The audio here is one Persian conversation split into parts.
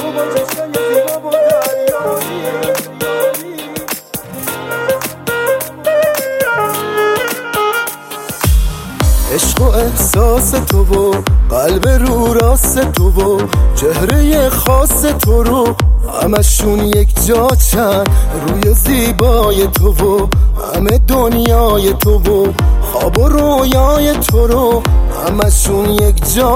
تو با چشای زیبا و دریایی. عشق و احساس تو و قلب رو راست تو و چهره خاص تو رو همشون یک جا چند روی زیبای تو و همه دنیای تو و خواب و رویای تو رو همشون یک جا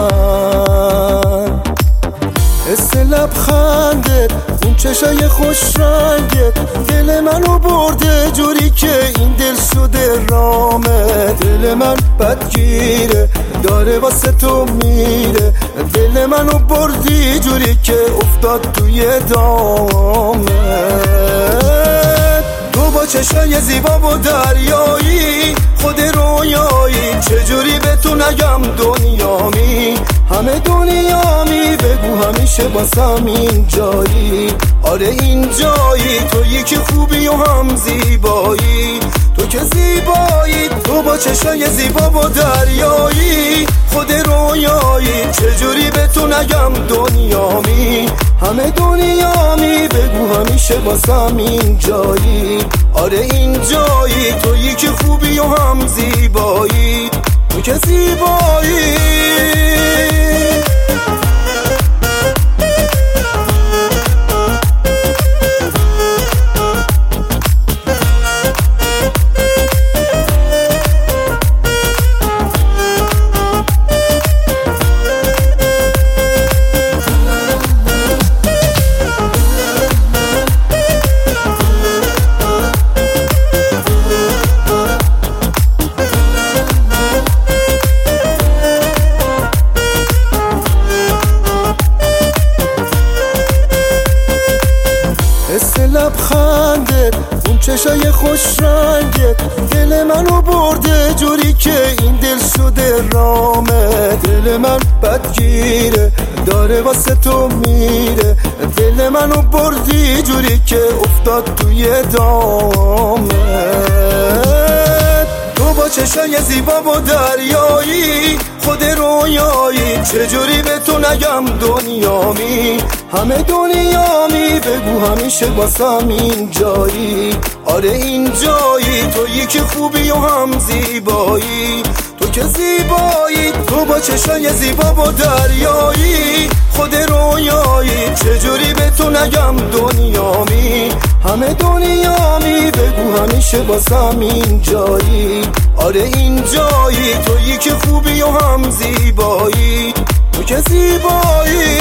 چند. حس لبخندت اون چشای خوش رنگت دل منو برده جوری که این دل شده رامه. دل من بدگیره داره واسه تو میره، دل منو بردی جوری که افتاد توی دامه. تو با چشای زیبا و دریایی خود رویایی، چجوری به تو نگم دنیامی همه دنیامی، بگو همیشه باسم این جایی. آره این جایی تویی که خوبی و هم زیبایی، تو که زیبایی. تو با چشای زیبا و دریایی خود رویایی، چجوری به تو نگم دنیامی همه دنیامی، بگو همیشه باسم این جایی. آره این جایی تویی که خوبی و هم زیبایی، تو که زیبایی. حس لبخندت اون چشای خوش رنگت دل منو برده جوری که این دل شده رامه. دل من بدگیره داره واسه تو میره، دل منو بردی جوری که افتاد توی دامه. تو با چشای زیبا و دریایی خود رویایی، چجوری به تو نگم دنیامی همه دنیامی، بگو همیشه باسم این جایی. آره این جایی تویی که خوبی و هم زیبایی، تو که زیبایی. تو با چشای زیبا و دریایی خود رویایی، چجوری به تو نگم دنیامی همه دنیامی، بگو همیشه باسم این جایی. آره این جایی تویی که خوبی و هم زیبایی، تو که زیبایی.